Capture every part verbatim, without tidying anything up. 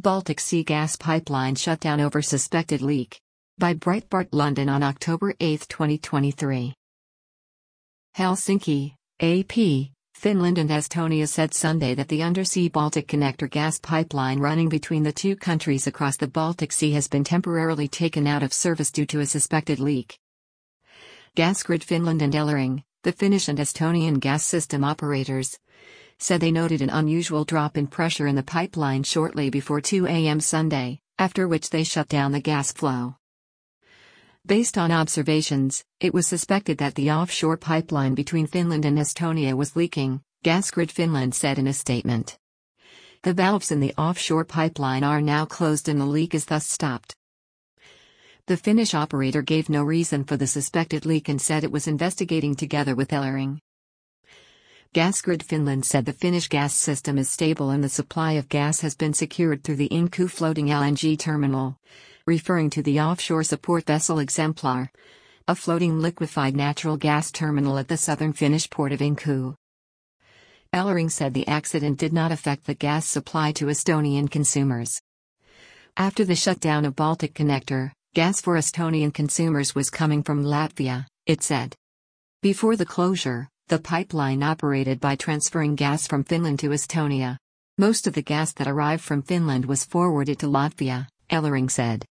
Baltic Sea gas pipeline shut down over suspected leak. By Breitbart London on October eighth, twenty twenty-three. Helsinki, A P, Finland and Estonia said Sunday that the undersea Baltic Connector gas pipeline running between the two countries across the Baltic Sea has been temporarily taken out of service due to a suspected leak. Gasgrid Finland and Elering, the Finnish and Estonian gas system operators, said they noted an unusual drop in pressure in the pipeline shortly before two a m Sunday, after which they shut down the gas flow. Based on observations, it was suspected that the offshore pipeline between Finland and Estonia was leaking, Gasgrid Finland said in a statement. The valves in the offshore pipeline are now closed and the leak is thus stopped. The Finnish operator gave no reason for the suspected leak and said it was investigating together with Elering. Gasgrid Finland said the Finnish gas system is stable and the supply of gas has been secured through the Inkoo floating L N G terminal, referring to the offshore support vessel Exemplar, a floating liquefied natural gas terminal at the southern Finnish port of Inkoo. Elering said the accident did not affect the gas supply to Estonian consumers. After the shutdown of Baltic Connector, gas for Estonian consumers was coming from Latvia, it said. Before the closure, the pipeline operated by transferring gas from Finland to Estonia. Most of the gas that arrived from Finland was forwarded to Latvia, Elering said.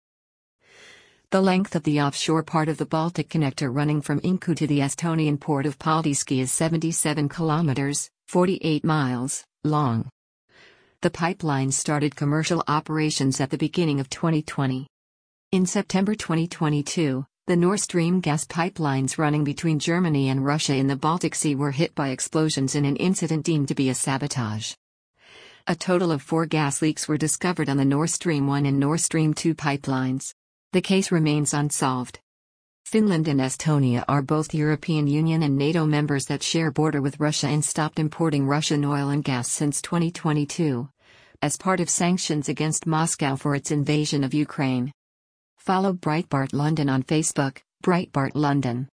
The length of the offshore part of the Baltic Connector running from Inkoo to the Estonian port of Paldiski is seventy-seven kilometers, forty-eight miles, long. The pipeline started commercial operations at the beginning of twenty twenty. In September twenty twenty-two, the Nord Stream gas pipelines running between Germany and Russia in the Baltic Sea were hit by explosions in an incident deemed to be a sabotage. A total of four gas leaks were discovered on the Nord Stream one and Nord Stream two pipelines. The case remains unsolved. Finland and Estonia are both European Union and NATO members that share border with Russia and stopped importing Russian oil and gas since twenty twenty-two, as part of sanctions against Moscow for its invasion of Ukraine. Follow Breitbart London on Facebook, Breitbart London.